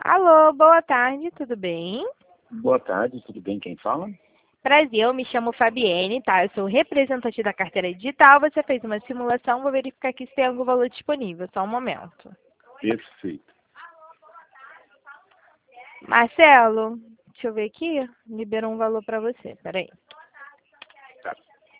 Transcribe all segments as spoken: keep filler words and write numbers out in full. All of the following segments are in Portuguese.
Alô, boa tarde, tudo bem? Boa tarde, tudo bem? Quem fala? Prazer, eu me chamo Fabienne, tá? Eu sou representante da carteira digital. Você fez uma simulação, vou verificar aqui se tem algum valor disponível. Só um momento. Perfeito. Marcelo, deixa eu ver aqui. Liberou um valor para você, peraí. Tá.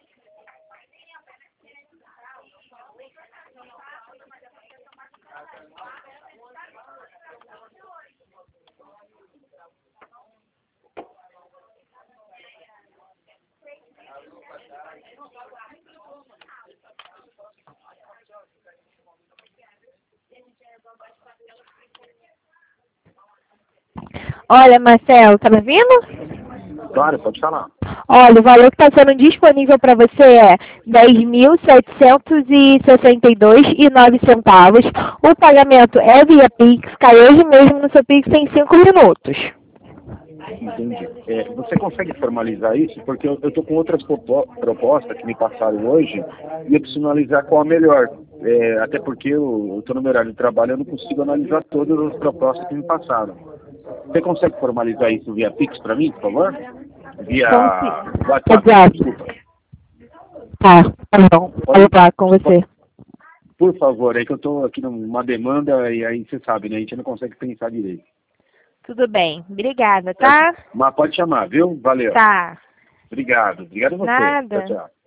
Olha, Marcelo, tá me ouvindo? Claro, pode falar. Olha, o valor que está sendo disponível para você é dez mil setecentos e sessenta e dois reais e nove centavos. O pagamento é via Pix, cai hoje mesmo no seu Pix em cinco minutos. Entendi. É, você consegue formalizar isso? Porque eu estou com outras propo- propostas que me passaram hoje e eu preciso analisar qual a melhor. É, até porque eu estou no meu horário de trabalho e eu não consigo analisar todas as propostas que me passaram. Você consegue formalizar isso via Pix para mim, por favor? Via Consi- WhatsApp, Exato. desculpa. Tá, tá bom. Vou falar com você. Por favor, é que eu estou aqui numa demanda e aí você sabe, né? A gente não consegue pensar direito. Tudo bem. Obrigada, tá? Mas pode chamar, viu? Valeu. Tá. Obrigado. Obrigado a você. Tchau, Nada. tchau.